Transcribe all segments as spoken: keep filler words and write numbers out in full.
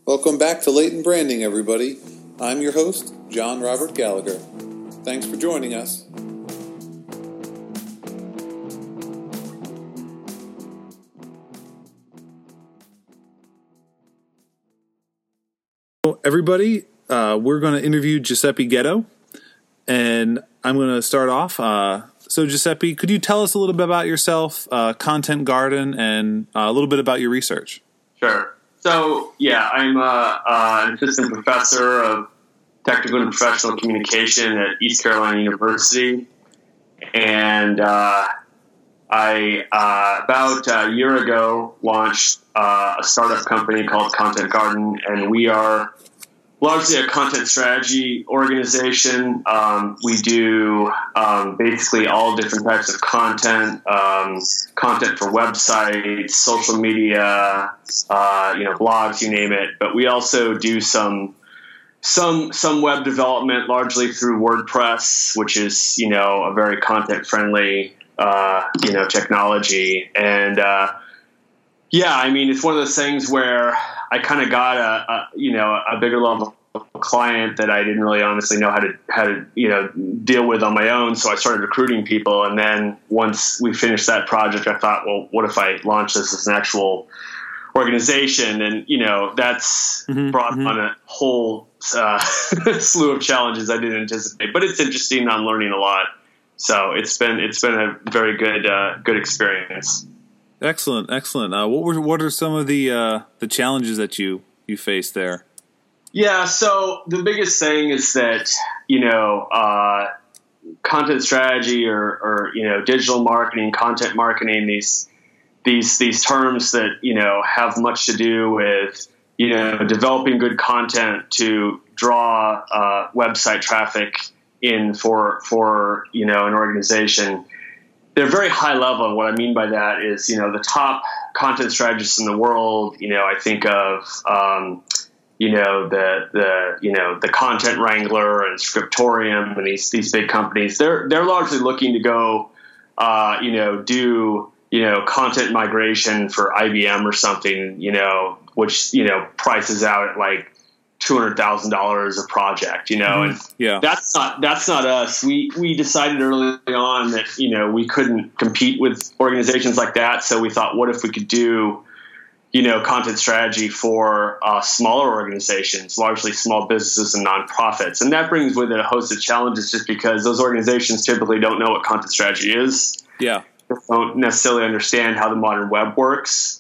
Welcome back to Latent Branding, everybody. I'm your host, John Robert Gallagher. Thanks for joining us. Well, everybody, uh, we're going to interview Giuseppe Ghetto, and I'm going to start off. Uh, so, Giuseppe, could you tell us a little bit about yourself, uh, Content Garden, and uh, a little bit about your research? Sure. So, yeah, I'm uh, uh, an assistant professor of technical and professional communication at East Carolina University. And uh, I, uh, about a year ago, launched uh, a startup company called Content Garden, and we are largely a content strategy organization. Um, we do um, basically all different types of content, um, content for websites, social media, uh, you know, blogs, you name it. But we also do some some some web development, largely through WordPress, which is, you know, a very content friendly uh, you know technology. And uh, yeah, I mean, it's one of those things where I kind of got a, a, you know, a bigger level client that I didn't really honestly know how to, how to, you know, deal with on my own. So I started recruiting people. And then once we finished that project, I thought, well, what if I launch this as an actual organization? And, you know, that's mm-hmm, brought mm-hmm. on a whole uh, slew of challenges I didn't anticipate, but it's interesting. I'm learning a lot. So it's been, it's been a very good, uh, good experience. Excellent, excellent. Uh, what were what are some of the uh, the challenges that you, you faced there? Yeah, so the biggest thing is that, you know, uh, content strategy or, or you know digital marketing, content marketing, these these these terms that, you know, have much to do with, you know, developing good content to draw uh, website traffic in for for you know an organization. They're very high level, and what I mean by that is, you know, the top content strategists in the world, you know, I think of, um, you know, the, the, you know, the Content Wrangler and Scriptorium and these, these big companies. They're, they're largely looking to go, uh, you know, do, you know, content migration for I B M or something, you know, which, you know, prices out at like two hundred thousand dollars a project, you know, mm-hmm. and yeah. that's not, that's not us. We, we decided early on that, you know, we couldn't compete with organizations like that. So we thought, what if we could do, you know, content strategy for uh, smaller organizations, largely small businesses and nonprofits. And that brings with it a host of challenges just because those organizations typically don't know what content strategy is. Yeah. They don't necessarily understand how the modern web works.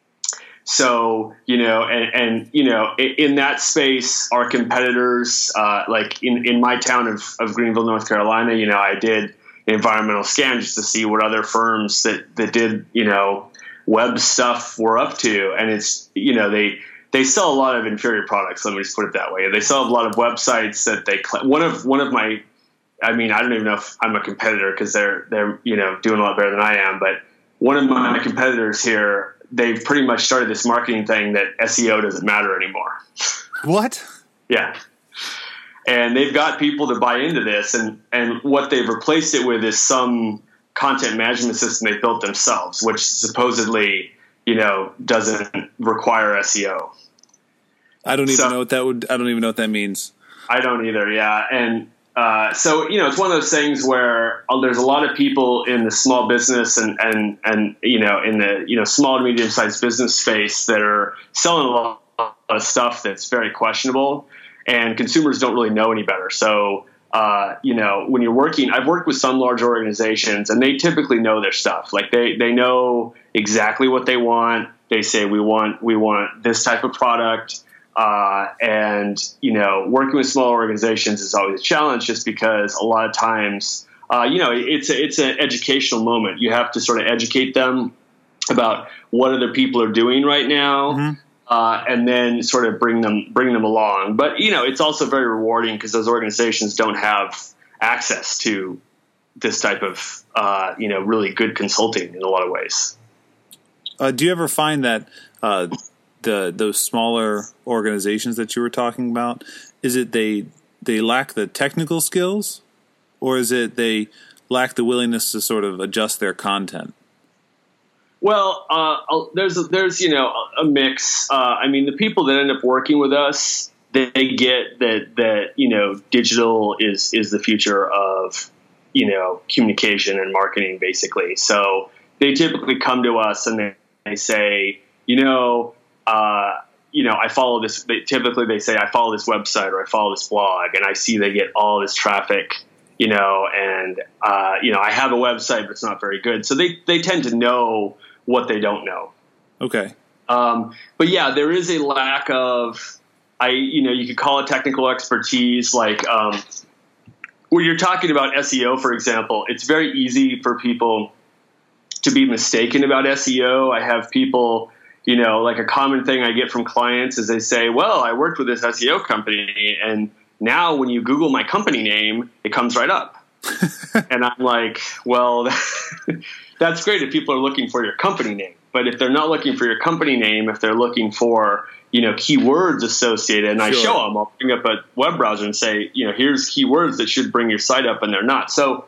So, you know, and, and you know, in, in that space, our competitors, uh, like in, in my town of, of Greenville, North Carolina, you know, I did an environmental scan just to see what other firms that, that did, you know, web stuff were up to. And it's, you know, they, they sell a lot of inferior products. Let me just put it that way. They sell a lot of websites that they, one of, one of my, I mean, I don't even know if I'm a competitor because they're, they're, you know, doing a lot better than I am, but one of my competitors here, they've pretty much started this marketing thing that S E O doesn't matter anymore. What? Yeah. And they've got people to buy into this, and, and what they've replaced it with is some content management system they built themselves, which supposedly, you know, doesn't require S E O. I don't even so, know what that would, I don't even know what that means. I don't either. Yeah. And, Uh, so, you know, it's one of those things where uh, there's a lot of people in the small business and, and, and, you know, in the, you know, small to medium sized business space that are selling a lot of stuff that's very questionable, and consumers don't really know any better. So, uh, you know, when you're working, I've worked with some large organizations and they typically know their stuff. Like they, they know exactly what they want. They say, we want, we want this type of product. Uh, and, you know, working with small organizations is always a challenge just because a lot of times, uh, you know, it's a, it's an educational moment. You have to sort of educate them about what other people are doing right now, mm-hmm. uh, and then sort of bring them, bring them along. But, you know, it's also very rewarding because those organizations don't have access to this type of, uh, you know, really good consulting in a lot of ways. Uh, do you ever find that, uh, the those smaller organizations that you were talking about, is it they they lack the technical skills, or is it they lack the willingness to sort of adjust their content? Well, uh, there's a, there's you know a mix. Uh, I mean, the people that end up working with us, they, they get that that you know digital is is the future of you know communication and marketing, basically. So they typically come to us and they, they say, you know, uh, you know, I follow this. They, typically, they say I follow this website or I follow this blog, and I see they get all this traffic. You know, and uh, you know, I have a website, but it's not very good. So they they tend to know what they don't know. Okay. Um, but yeah, there is a lack of, I, you know, you could call it technical expertise. Like, um, when you're talking about S E O, for example, it's very easy for people to be mistaken about S E O. I have people, you know, like a common thing I get from clients is they say, well, I worked with this S E O company and now when you Google my company name, it comes right up. And I'm like, well, that's great if people are looking for your company name. But if they're not looking for your company name, if they're looking for, you know, keywords associated, and sure. I show them, I'll bring up a web browser and say, you know, here's keywords that should bring your site up, and they're not. So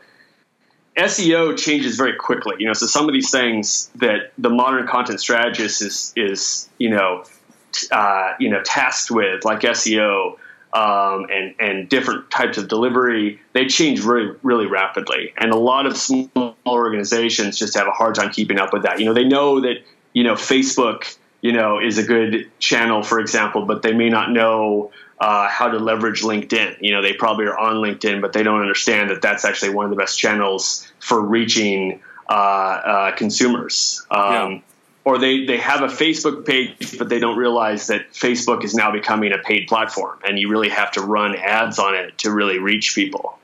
S E O changes very quickly. You know, so some of these things that the modern content strategist is, is you know, uh, you know, tasked with, like S E O, Um, and, and different types of delivery, they change really, really rapidly. And a lot of small organizations just have a hard time keeping up with that. You know, they know that, you know, Facebook, you know, is a good channel, for example, but they may not know uh, how to leverage LinkedIn. You know, they probably are on LinkedIn, but they don't understand that that's actually one of the best channels for reaching uh, uh, consumers. Um, yeah. Or they, they have a Facebook page, but they don't realize that Facebook is now becoming a paid platform, and you really have to run ads on it to really reach people.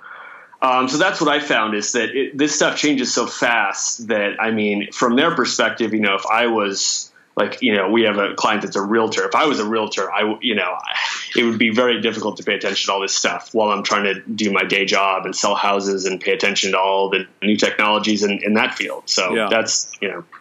Um, so that's what I found is that it, this stuff changes so fast that, I mean, from their perspective, you know, if I was like, you know, we have a client that's a realtor. If I was a realtor, I, you know, it would be very difficult to pay attention to all this stuff while I'm trying to do my day job and sell houses and pay attention to all the new technologies in, in that field. So yeah. that's, you know.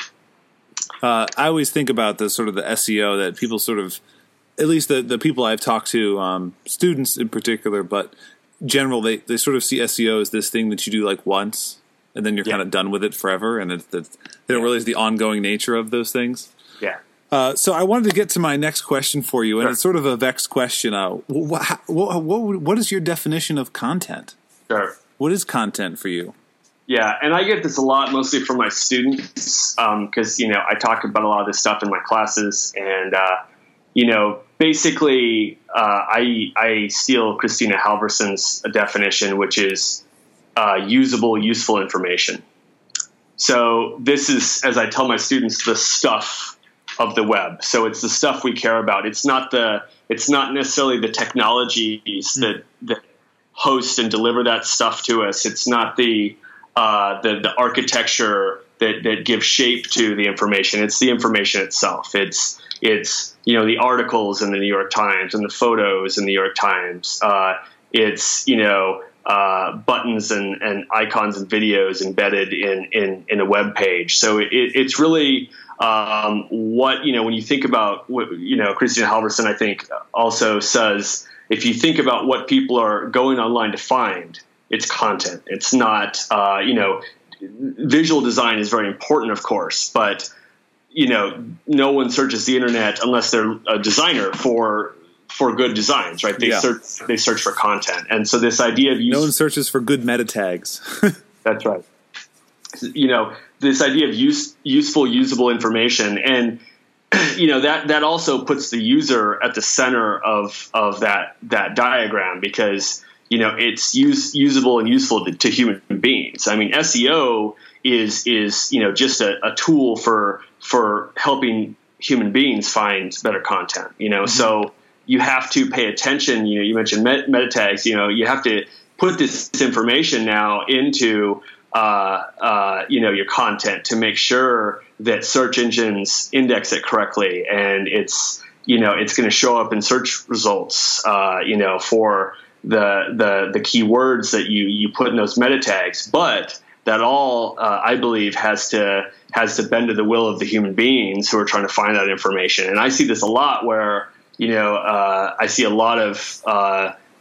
Uh, I always think about the sort of the S E O that people sort of, at least the, the people I've talked to, um, students in particular, but general, they, they sort of see S E O as this thing that you do like once, and then you're yeah. kind of done with it forever, and it, it, they don't realize the ongoing nature of those things. Yeah. Uh, so I wanted to get to my next question for you, and sure. it's sort of a vexed question. Uh, what, what, what, what is your definition of content? Sure. What is content for you? Yeah, and I get this a lot, mostly from my students, because, um, you know, I talk about a lot of this stuff in my classes. And, uh, you know, basically, uh, I, I steal Christina Halverson's definition, which is uh, usable, useful information. So this is, as I tell my students, the stuff of the web. So it's the stuff we care about. It's not the, it's not necessarily the technologies that, that host and deliver that stuff to us. It's not the Uh, the, the architecture that, that gives shape to the information. It's the information itself. It's, it's, you know, the articles in the New York Times and the photos in the New York Times. Uh, it's, you know, uh, buttons and, and icons and videos embedded in, in, in a web page. So it, it's really um, what, you know, when you think about, you know, Christina Halverson, I think also says, if you think about what people are going online to find, it's content. It's not, uh, you know, visual design is very important, of course, but, you know, no one searches the internet unless they're a designer for for good designs, right? They yeah. search they search for content. And so this idea of use, no one searches for good meta tags. That's right. You know, this idea of use, useful, usable information. And, you know, that, that also puts the user at the center of, of that, that diagram, because you know, it's use, usable and useful to, to human beings. I mean, S E O is is you know just a, a tool for for helping human beings find better content. You know, mm-hmm. so you have to pay attention. You know, you mentioned met, meta tags. You know, you have to put this information now into uh, uh, you know your content to make sure that search engines index it correctly, and it's you know it's going to show up in search results. Uh, you know, for the the the keywords that you you put in those meta tags, but that all uh, I believe has to has to bend to the will of the human beings who are trying to find that information. And I see this a lot where you know uh, I see a lot of uh,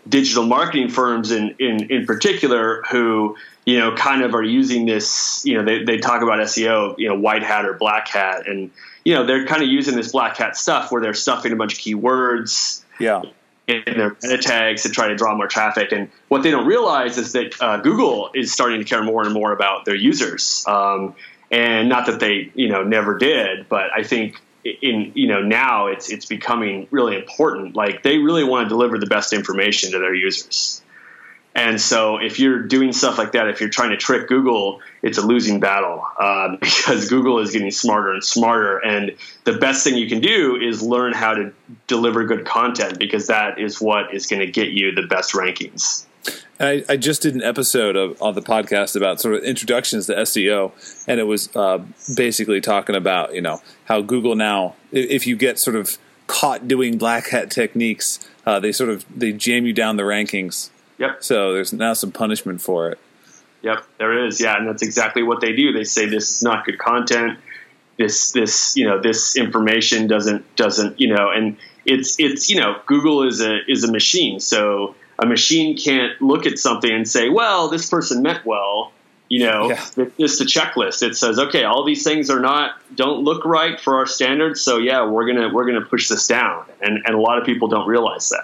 digital marketing firms in, in, in particular who, you know, kind of are using this, you know, they, they talk about S E O, you know, white hat or black hat. And, you know, they're kind of using this black hat stuff where they're stuffing a bunch of keywords yeah. in their meta tags to try to draw more traffic. And what they don't realize is that uh, Google is starting to care more and more about their users. Um, and not that they, you know, never did, but I think in, you know, now it's, it's becoming really important. Like they really want to deliver the best information to their users. And so if you're doing stuff like that, if you're trying to trick Google, it's a losing battle uh, because Google is getting smarter and smarter. And the best thing you can do is learn how to deliver good content, because that is what is going to get you the best rankings. I, I just did an episode of on the podcast about sort of introductions to S E O, and it was uh, basically talking about, you know, how Google now, if you get sort of caught doing black hat techniques, uh, they sort of they jam you down the rankings. Yep. So there's now some punishment for it. Yep, there is. Yeah, and that's exactly what they do. They say this is not good content. This, this, you know, this information doesn't, doesn't, you know, and it's, it's, you know, Google is a is a machine. So a machine can't look at something and say, well, this person meant well. You know, yeah. It's just a checklist. It says, okay, all these things are not, don't look right for our standards. So yeah, we're gonna we're gonna push this down. And and a lot of people don't realize that.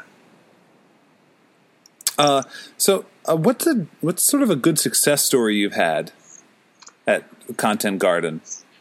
Uh, so uh, what's a what's sort of a good success story you've had at Content Garden?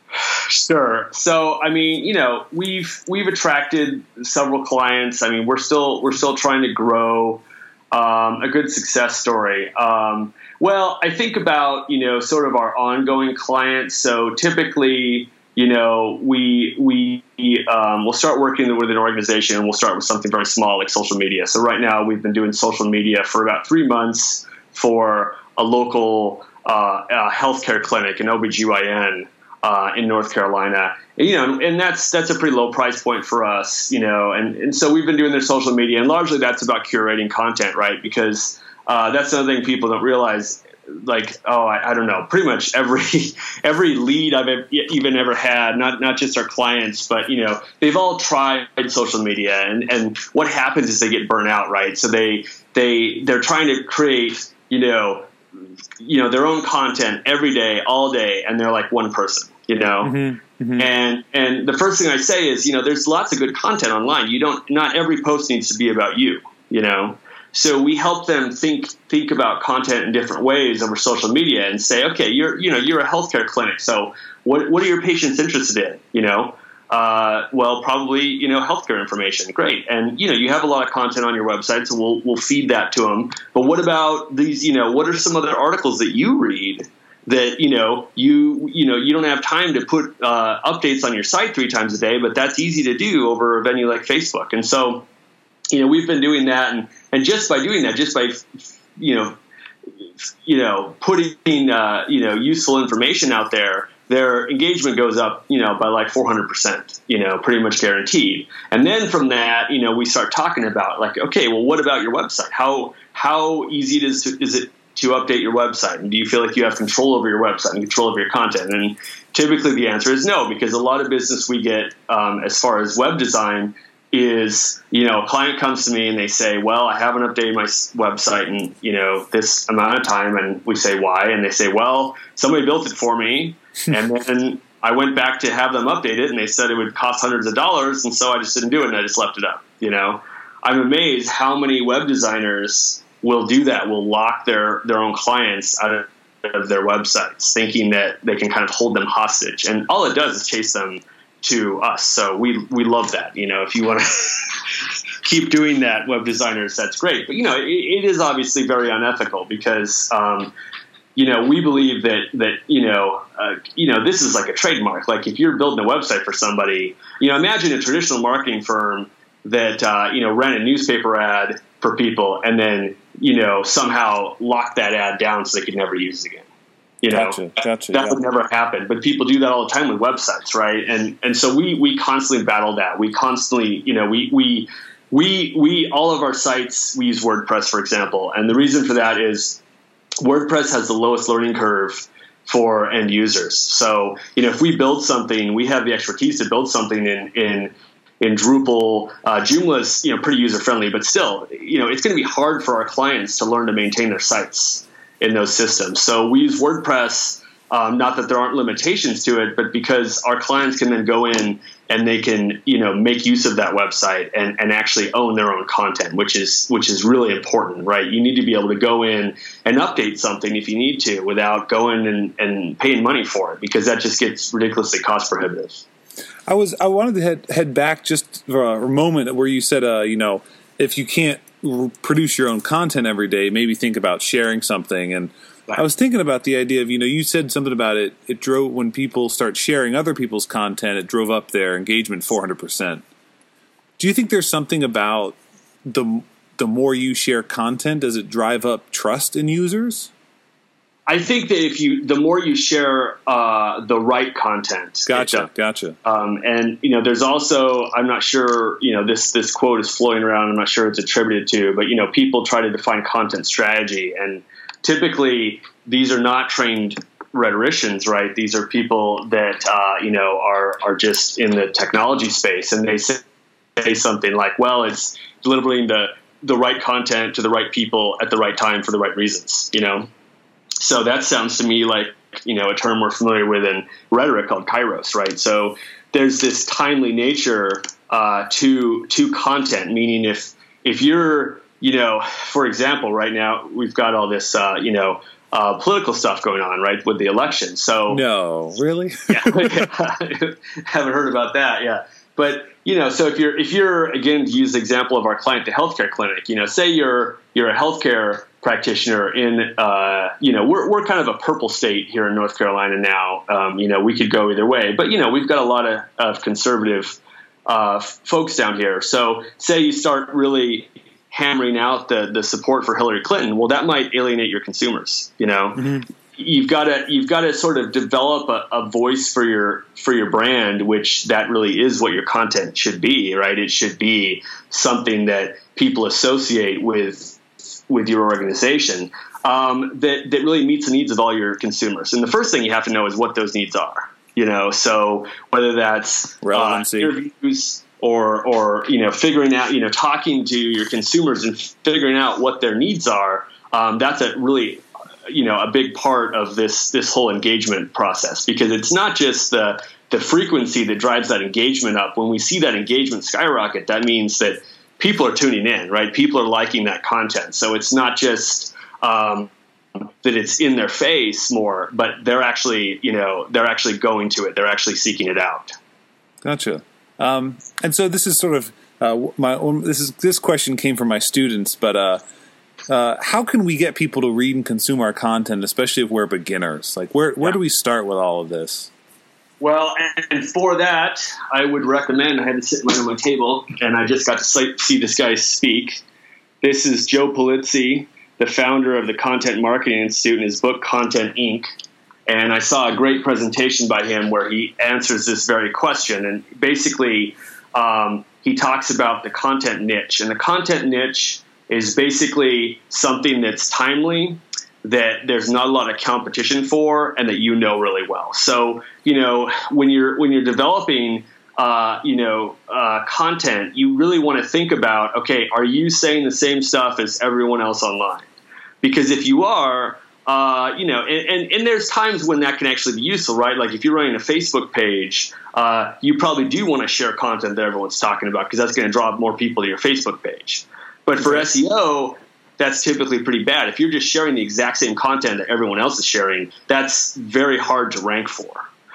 Sure. So, I mean, you know, we've we've attracted several clients. I mean, we're still we're still trying to grow. Um, a good success story. Um, well, I think about, you know, sort of our ongoing clients. So typically, you know, we we um, we'll start working with an organization, and we'll start with something very small like social media. So right now we've been doing social media for about three months for a local uh, uh, healthcare clinic, an O B G Y N uh, in North Carolina. And, you know, and that's that's a pretty low price point for us, you know. And, and so we've been doing their social media, and largely that's about curating content, right? Because uh, that's another thing people don't realize. Like, oh, I, I don't know, pretty much every every lead I've ever, even ever had, not not just our clients, but, you know, they've all tried social media, and, and what happens is they get burnt out, right? So they they they're trying to create, you know, you know, their own content every day, all day, and they're like one person, you know. Mm-hmm. Mm-hmm. And and the first thing I say is, you know, there's lots of good content online. You don't, not every post needs to be about you, you know. So we help them think think about content in different ways over social media and say, okay, you're you know you're a healthcare clinic, so what what are your patients interested in? You know, uh, well, probably you know healthcare information. Great, and you know you have a lot of content on your website, so we'll we'll feed that to them. But what about these? You know, what are some other articles that you read that you know you you know you don't have time to put uh, updates on your site three times a day, but that's easy to do over a venue like Facebook. And so, you know, we've been doing that, and, and just by doing that, just by, you know, you know, putting, uh, you know, useful information out there, their engagement goes up, you know, by like four hundred percent, you know, pretty much guaranteed. And then from that, you know, we start talking about like, okay, well, what about your website? How, how easy it is to, is it to update your website? And do you feel like you have control over your website and control over your content? And typically the answer is no, because a lot of business we get um, as far as web design is, you know, a client comes to me and they say, well, I haven't updated my website in, you know, this amount of time. And we say, why? And they say, well, somebody built it for me. And then I went back to have them update it, and they said it would cost hundreds of dollars. And so I just didn't do it, and I just left it up. You know, I'm amazed how many web designers will do that, will lock their, their own clients out of, of their websites, thinking that they can kind of hold them hostage. And all it does is chase them to us. So we we love that. You know, if you want to keep doing that, web designers, that's great. But, you know, it, it is obviously very unethical because, um, you know, we believe that, that you know, uh, you know, this is like a trademark. Like if you're building a website for somebody, you know, imagine a traditional marketing firm that, uh, you know, ran a newspaper ad for people and then, you know, somehow locked that ad down so they could never use it again. You know, gotcha, gotcha, that yeah. would never happen. But people do that all the time with websites, right? And and so we we constantly battle that. We constantly, you know, we we we we all of our sites, we use WordPress, for example. And the reason for that is WordPress has the lowest learning curve for end users. So, you know, if we build something, we have the expertise to build something in in in Drupal. Uh, Joomla's, you know, pretty user-friendly, but still, you know, it's going to be hard for our clients to learn to maintain their sites in those systems. So we use WordPress, um, not that there aren't limitations to it, but because our clients can then go in and they can, you know, make use of that website and, and actually own their own content, which is which is really important, right? You need to be able to go in and update something if you need to without going and, and paying money for it, because that just gets ridiculously cost prohibitive. I was I wanted to head head back just for a moment where you said, uh, you know, if you can't r- produce your own content every day, maybe think about sharing something. And I was thinking about the idea of, you know, you said something about it. It drove, when people start sharing other people's content, it drove up their engagement four hundred percent. Do you think there's something about the the more you share content, does it drive up trust in users? I think that if you, the more you share uh, the right content. Gotcha, gotcha. Um, and, you know, there's also, I'm not sure, you know, this, this quote is floating around. I'm not sure it's attributed to, but, you know, people try to define content strategy. And typically these are not trained rhetoricians, right? These are people that, uh, you know, are, are just in the technology space. And they say, say something like, well, it's delivering the, the right content to the right people at the right time for the right reasons, you know? So that sounds to me like, you know, a term we're familiar with in rhetoric called kairos, right? So there's this timely nature uh, to to content, meaning if if you're, you know, for example, right now we've got all this, uh, you know, uh, political stuff going on, right, with the election. So no, really? Yeah, haven't heard about that, yeah. But, you know, so if you're if you're again, to use the example of our client, the healthcare clinic, you know, say you're you're a healthcare practitioner in, uh, you know, we're we're kind of a purple state here in North Carolina now. Um, you know, we could go either way, but you know, we've got a lot of, of conservative uh, folks down here. So, say you start really hammering out the the support for Hillary Clinton, well, that might alienate your consumers. You know, mm-hmm. you've got to you've got to sort of develop a, a voice for your for your brand, which that really is what your content should be, right? It should be something that people associate with. with your organization um, that, that really meets the needs of all your consumers. And the first thing you have to know is what those needs are, you know, so whether that's relevancy, uh, interviews or, or, you know, figuring out, you know, talking to your consumers and figuring out what their needs are. Um, that's a really, you know, a big part of this, this whole engagement process, because it's not just the, the frequency that drives that engagement up. When we see that engagement skyrocket, that means that people are tuning in, right? People are liking that content. So it's not just um, that it's in their face more, but they're actually, you know, they're actually going to it. They're actually seeking it out. Gotcha. Um, and so this is sort of uh, my this is this question came from my students, but uh, uh, how can we get people to read and consume our content, especially if we're beginners? Like, where where yeah. do we start with all of this? Well, and for that, I would recommend, I had to sit right on my table, and I just got to see this guy speak. This is Joe Polizzi, the founder of the Content Marketing Institute, and his book, Content Incorporated. And I saw a great presentation by him where he answers this very question. And basically, um, he talks about the content niche. And the content niche is basically something that's timely, that there's not a lot of competition for, and that you know really well. So, you know, when you're when you're developing, uh, you know, uh, content, you really want to think about, okay, are you saying the same stuff as everyone else online? Because if you are, uh, you know, and, and, and there's times when that can actually be useful, right? Like if you're running a Facebook page, uh, you probably do want to share content that everyone's talking about, because that's going to draw more people to your Facebook page. But for S E O, that's typically pretty bad. If you're just sharing the exact same content that everyone else is sharing, that's very hard to rank for.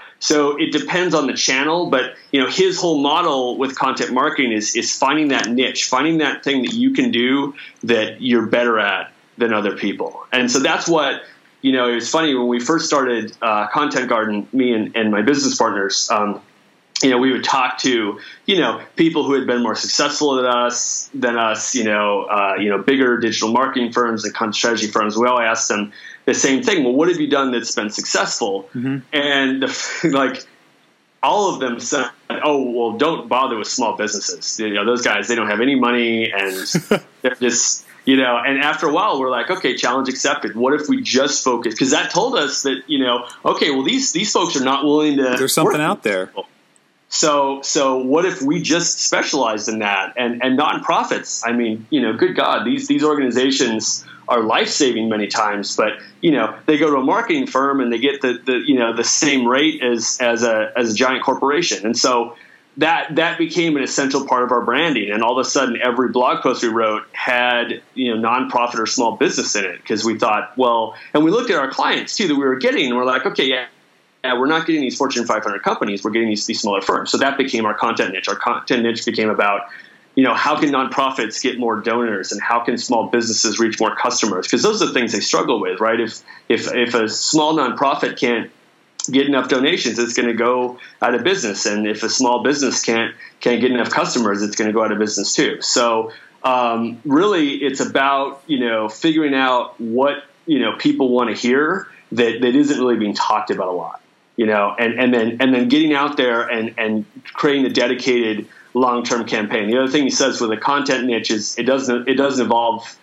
So it depends on the channel, but you know, his whole model with content marketing is is finding that niche, finding that thing that you can do that you're better at than other people. And so that's what, you know, it was funny when we first started uh, Content Garden, me and, and my business partners, um, you know, we would talk to, you know, people who had been more successful than us, than us, you know, uh, you know, bigger digital marketing firms and content strategy firms. We all asked them the same thing. Well, what have you done that's been successful? Mm-hmm. And the, like, all of them said, oh, well, don't bother with small businesses. You know, those guys, they don't have any money, and they're just, you know, and after a while, we're like, okay, challenge accepted. What if we just focus? Because that told us that, you know, okay, well, these, these folks are not willing to. There's something out there. People. So, so what if we just specialized in that? And and nonprofits, I mean, you know, good God, these these organizations are life-saving many times, but you know, they go to a marketing firm and they get the, the you know the same rate as as a as a giant corporation. And so that that became an essential part of our branding. And all of a sudden, every blog post we wrote had, you know, nonprofit or small business in it, because we thought, well, and we looked at our clients too that we were getting, and we're like, okay, yeah. Yeah, we're not getting these Fortune five hundred companies. We're getting these, these smaller firms. So that became our content niche. Our content niche became about, you know, how can nonprofits get more donors, and how can small businesses reach more customers? Because those are the things they struggle with, right? If if if a small nonprofit can't get enough donations, it's going to go out of business. And if a small business can't can't get enough customers, it's going to go out of business too. So um, really, it's about, you know, figuring out what, you know, people want to hear that that isn't really being talked about a lot. You know, and, and then and then getting out there and, and creating a dedicated long-term campaign. The other thing he says with a content niche is it doesn't it doesn't evolve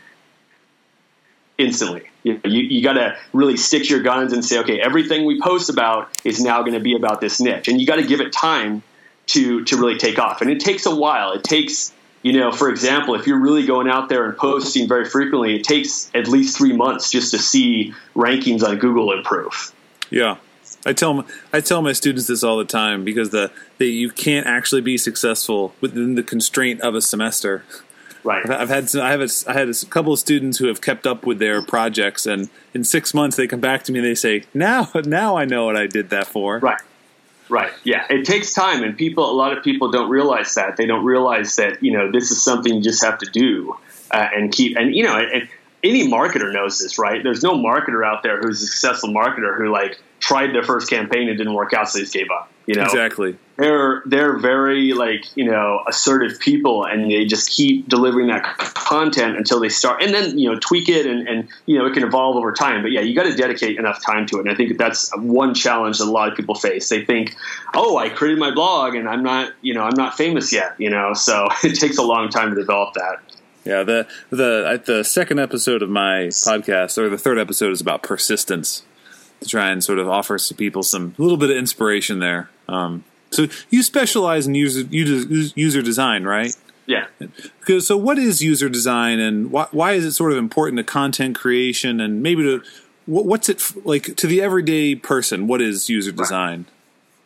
instantly. You know, you, you got to really stick to your guns and say, okay, everything we post about is now going to be about this niche, and you got to give it time to to really take off. And it takes a while. It takes, you know, for example, if you're really going out there and posting very frequently, it takes at least three months just to see rankings on Google improve. Yeah. I tell I tell my students this all the time, because the, the you can't actually be successful within the constraint of a semester. Right. I've had some, I have a, I had a couple of students who have kept up with their projects, and in six months they come back to me and they say, "Now, now I know what I did that for." Right. Right. Yeah. It takes time, and people, a lot of people don't realize that. They don't realize that, you know, this is something you just have to do uh, and keep. And you know, and any marketer knows this, right? There's no marketer out there who's a successful marketer who like tried their first campaign and didn't work out, so they just gave up. You know, exactly. They're they're very like, you know, assertive people, and they just keep delivering that content until they start, and then, you know, tweak it, and, and you know, it can evolve over time. But yeah, you got to dedicate enough time to it. And I think that's one challenge that a lot of people face. They think, oh, I created my blog and I'm not, you know, I'm not famous yet. You know, so it takes a long time to develop that. Yeah, the the the second episode of my podcast, or the third episode, is about persistence, to try and sort of offer some people some a little bit of inspiration there. Um, so you specialize in user user design, right? Yeah. Because so, what is user design, and why why is it sort of important to content creation, and maybe to what's it like to the everyday person? What is user design? Right.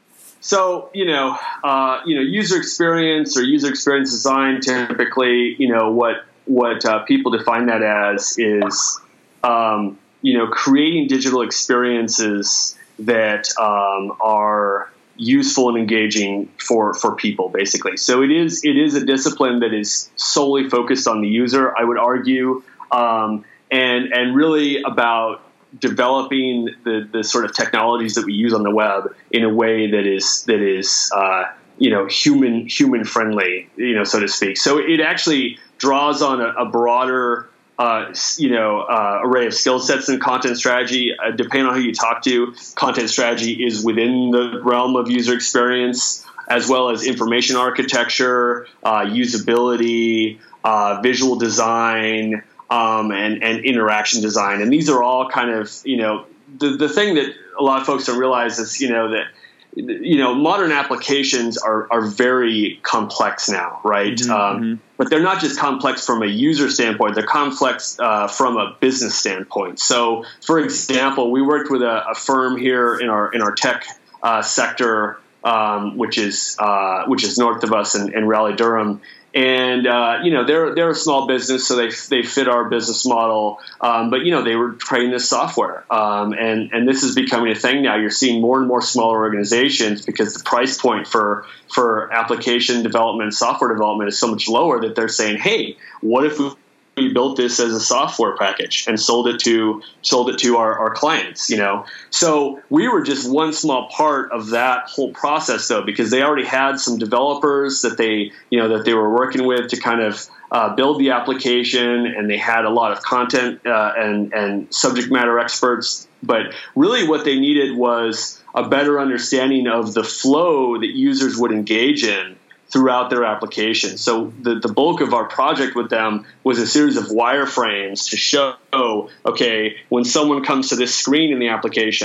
So, you know, uh, you know, user experience or user experience design, typically, you know, what what uh, people define that as is, um, you know, creating digital experiences that um, are useful and engaging for, for people, basically. So it is it is a discipline that is solely focused on the user, I would argue, um, and and really about developing the, the sort of technologies that we use on the web in a way that is that is uh, you know human human friendly, you know, so to speak. So it actually draws on a, a broader uh, you know uh, array of skill sets in content strategy. Uh, depending on who you talk to, content strategy is within the realm of user experience, as well as information architecture, uh, usability, uh, visual design. Um, and, and interaction design. And these are all kind of, you know, the, the thing that a lot of folks don't realize is, you know, that, you know, modern applications are, are very complex now, right? Mm-hmm, um, mm-hmm. But they're not just complex from a user standpoint, they're complex uh, from a business standpoint. So, for example, we worked with a, a firm here in our in our tech uh, sector, um, which is uh, which is north of us in, in Raleigh-Durham. And, uh, you know, they're, they're a small business, so they, they fit our business model. Um, but, you know, they were creating this software. Um, and, and this is becoming a thing now. You're seeing more and more smaller organizations because the price point for, for application development, software development is so much lower that they're saying, hey, what if we we built this as a software package and sold it to sold it to our, our clients, you know. So we were just one small part of that whole process, though, because they already had some developers that they, you know, that they were working with to kind of uh, build the application, and they had a lot of content uh, and and subject matter experts. But really, what they needed was a better understanding of the flow that users would engage in throughout their application. So the, the bulk of our project with them was a series of wireframes to show, okay, when someone comes to this screen in the application,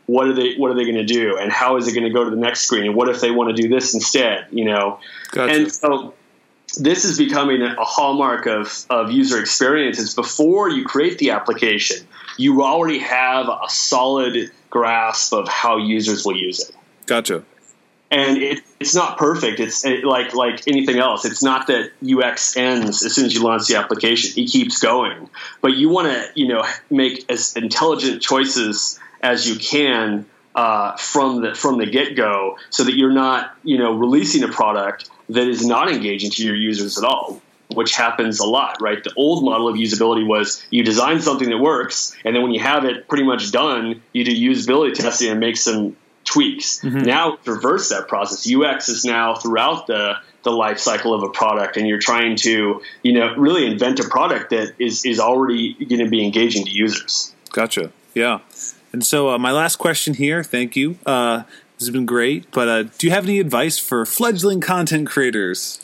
what are they what are they going to do, and how is it going to go to the next screen, and what if they want to do this instead, you know? Gotcha. And so this is becoming a hallmark of, of user experiences. Before you create the application, you already have a solid grasp of how users will use it. Gotcha. And it, it's not perfect. It's it, like like anything else. It's not that U X ends as soon as you launch the application. It keeps going. But you want to, you know, make as intelligent choices as you can uh, from the from the get-go, so that you're not, you know, releasing a product that is not engaging to your users at all, which happens a lot, right? The old model of usability was you design something that works, and then when you have it pretty much done, you do usability testing and make some tweaks. Mm-hmm. Now reverse that process. U X is now throughout the the life cycle of a product, and you're trying to, you know, really invent a product that is is already going to be engaging to users. Gotcha. Yeah. And so uh, my last question here, thank you. Uh, this has been great, but uh, do you have any advice for fledgling content creators?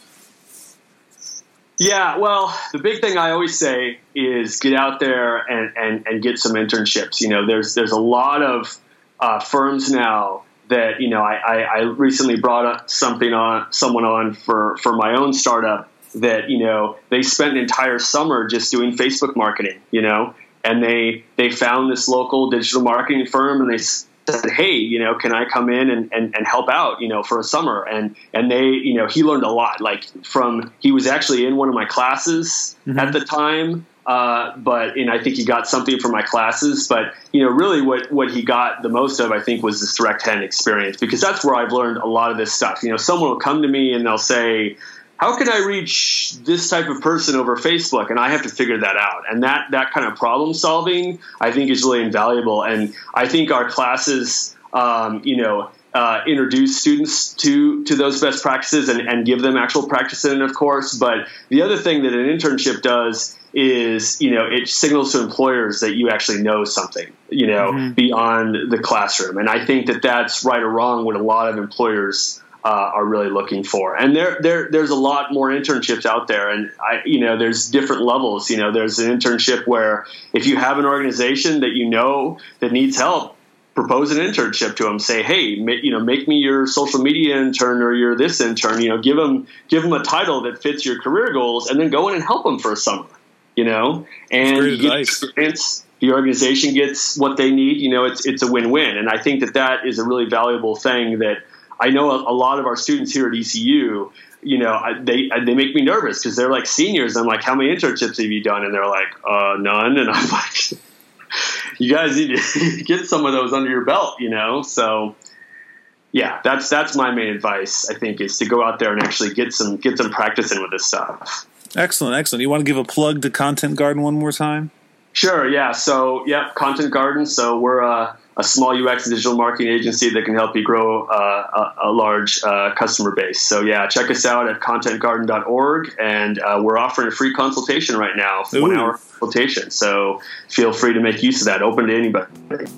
Yeah, well, the big thing I always say is get out there and, and, and get some internships. You know, there's there's a lot of uh, firms now that, you know, I, I, I recently brought up something on someone on for, for my own startup that, you know, they spent an entire summer just doing Facebook marketing, you know, and they they found this local digital marketing firm, and they said, hey, you know, can I come in and, and, and help out, you know, for a summer? And and they, you know, he learned a lot. Like from, he was actually in one of my classes mm-hmm. at the time. Uh, but, and I think he got something from my classes, but, you know, really what, what he got the most of, I think, was this direct hand experience, because that's where I've learned a lot of this stuff. You know, someone will come to me and they'll say, how can I reach this type of person over Facebook? And I have to figure that out. And that, that kind of problem solving, I think, is really invaluable. And I think our classes, um, you know, uh, introduce students to, to those best practices and, and give them actual practice in it, of course. But the other thing that an internship does is, you know, it signals to employers that you actually know something, you know, mm-hmm. beyond the classroom. And I think that that's right or wrong what a lot of employers uh, are really looking for. And there, there, there's a lot more internships out there. And I, you know, there's different levels. You know, there's an internship where if you have an organization that you know that needs help, propose an internship to them. Say, hey, ma- you know, make me your social media intern or your this intern. You know, give them give them a title that fits your career goals, and then go in and help them for a summer. You know, and you get experience. The organization gets what they need. You know, it's it's a win-win, and I think that that is a really valuable thing that I know a, a lot of our students here at E C U. You know, I, they they make me nervous because they're like seniors. I'm like, how many internships have you done? And they're like, uh, none. And I'm like, you guys need to get some of those under your belt, you know? So yeah, that's, that's my main advice, I think, is to go out there and actually get some, get some practice in with this stuff. Excellent. Excellent. You want to give a plug to Content Garden one more time? Sure. Yeah. So yeah, Content Garden. So we're a, a small U X and digital marketing agency that can help you grow uh, a, a large uh, customer base. So yeah, check us out at content garden dot org, and uh, we're offering a free consultation right now, Ooh. one hour consultation. So feel free to make use of that. Open to anybody.